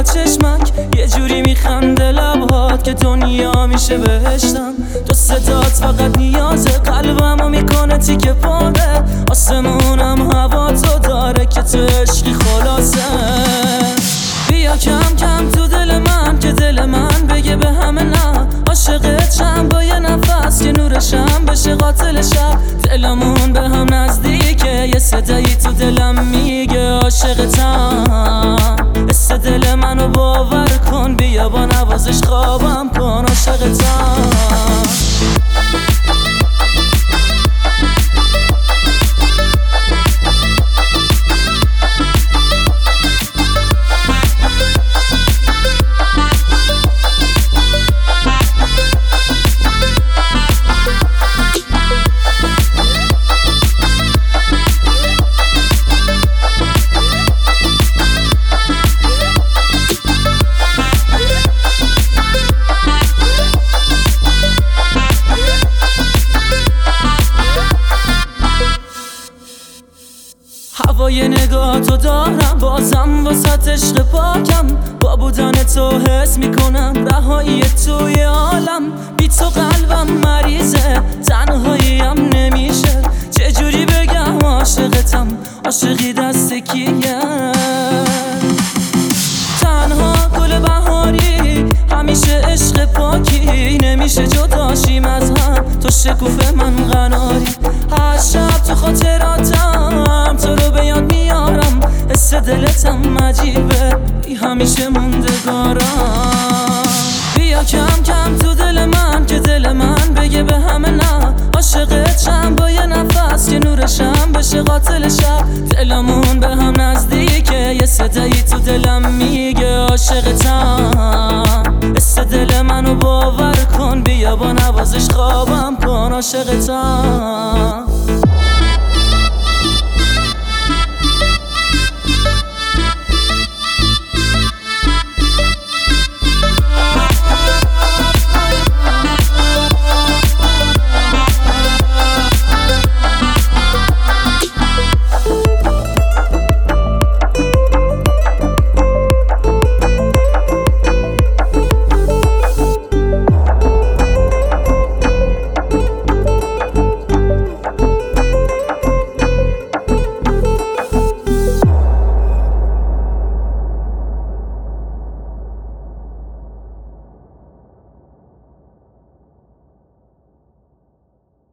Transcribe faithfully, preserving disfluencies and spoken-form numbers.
با چشمک یه جوری میخنده لبهات که دنیا میشه بهشتم. تو صدات فقط نیازه، قلبمو میکنه تیکه پاره. آسمونم هوا تو داره که تو عشقی خلاصه. بیا کم کم تو دل من که دل من بگه به همه نه. عاشقتم با یه نفس که نورشم بشه قاتل شب. دلمون به هم نزدیکه، یه صدایی تو دلم میگه عاشقتم. حس دل منو باور کن، بیا با نوازش خوابم کن عاشقتم. هوای نگاه تو دارم، بازم واسه عشق پاکم. با بودن تو حس میکنم رهایی توی عالم. بی تو قلبم مریضه، تنهاییم نمیشه. چجوری بگم عاشقتم، عاشقی دست کیه؟ تنها گل بهاری، همیشه عشق پاکی. نمیشه جداشیم از هم، تو شکوفه من قناری. هر شب تو خاطراتم تو رو به یاد میارم. حس دلتم عجیبه، همیشه موندگارم. بیا کم کم تو دل من که دل من بگه به همه نه. عاشقتم با یه نفس که نورشم بشه قاتل شب. دلمون به هم نزدیکه، یه صدایی تو دلم میگه عاشقتم. حس دل منو باور کن، بیا با نوازش خوابم کن عاشقتم.